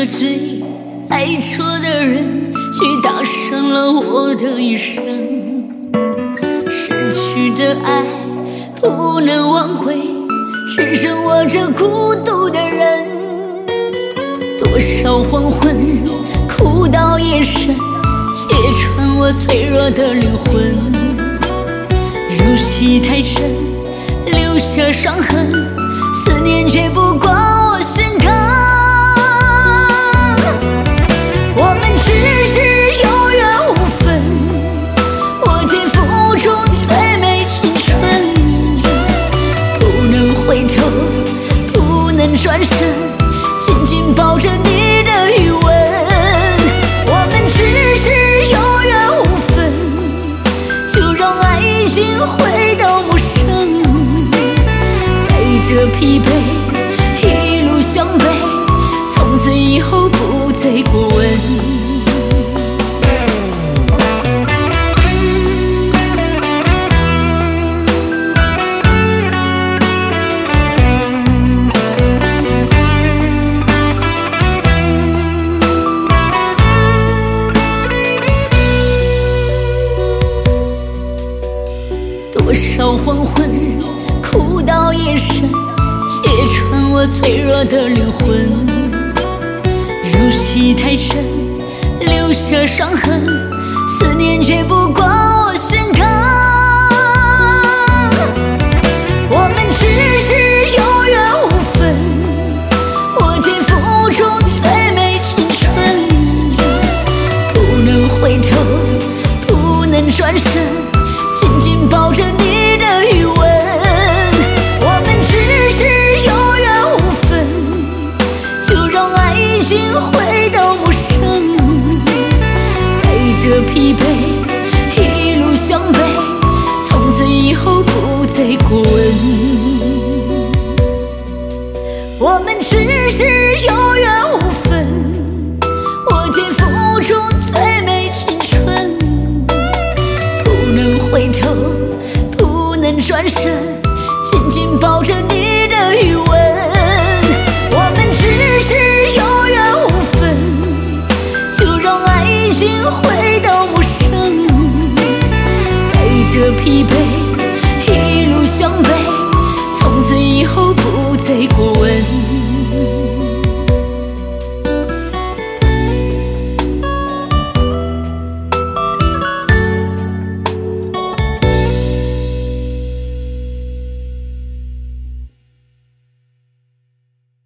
着最爱错的人，却打伤了我的一生。失去的爱不能挽回，只剩我这孤独的人。多少黄昏哭到夜深，揭穿我脆弱的灵魂。入戏太深，留下伤痕，思念却不过我心疼。我们只是有缘无分，我肩负中最美青春。不能回头，不能转身，紧紧抱着你的余温。我们只是有缘无分，就让爱情回到陌生。带着疲惫一路向北，从此以后不再过问。多少黄昏哭到夜深，揭穿我脆弱的灵魂。入戏太深，留下伤痕，思念却不过我心疼。我们只是有缘无分，我肩负中最美青春。不能回头，不能转身，紧紧抱着你的余温。我们只是有缘无分，就让爱情回到陌生。带着疲惫一路向北，从此以后不再过问。我们只是有缘无分，我肩负中最美青春。回头，不能转身，紧紧抱着你的余温。我们只是有缘无分，就让爱情回到陌生。带着疲惫